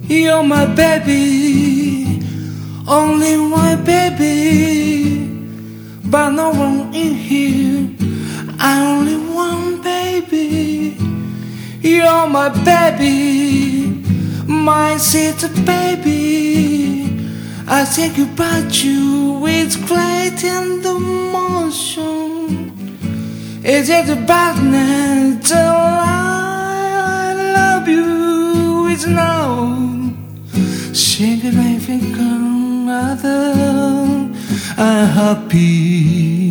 You're my baby, only my baby, but no one in here. I only want baby. You're my baby, my sweet baby. I think about you with great emotion. Is it about night? I love you is now. Shake it like a mother. I'm happy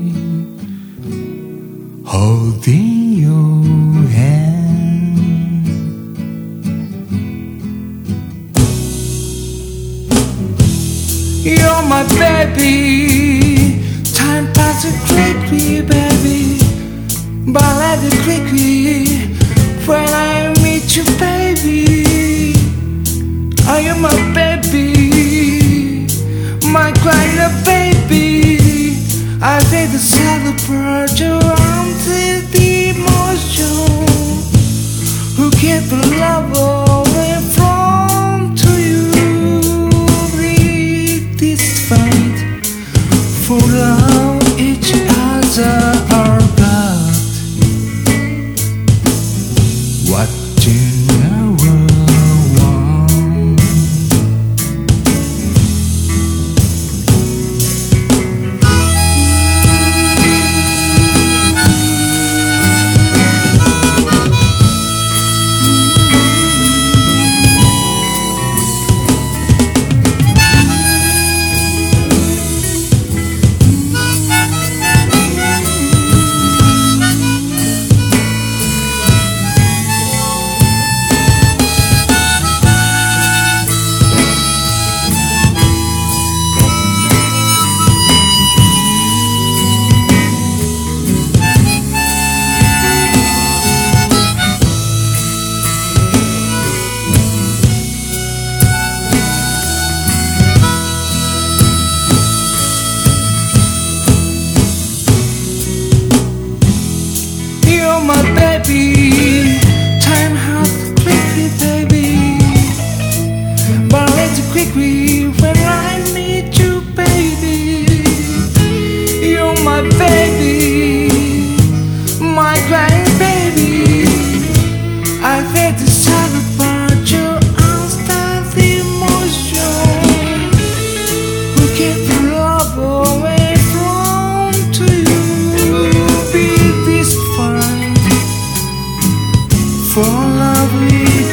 holding your hand. You're my baby. Time passes quickly, baby, but let it quickly when I meet you, baby. Are you my baby, my kind of baby? I think to celebrate you until the emotion. Who keep the love away from to you? Lead this fight for love each other are God. What you never want. You're my baby, time has quickly, baby, but let it quickly when I meet you, baby. You're my baby, my grand baby. I think to celebrate your constant emotion. We keep the love away from to you. Be this fine for love we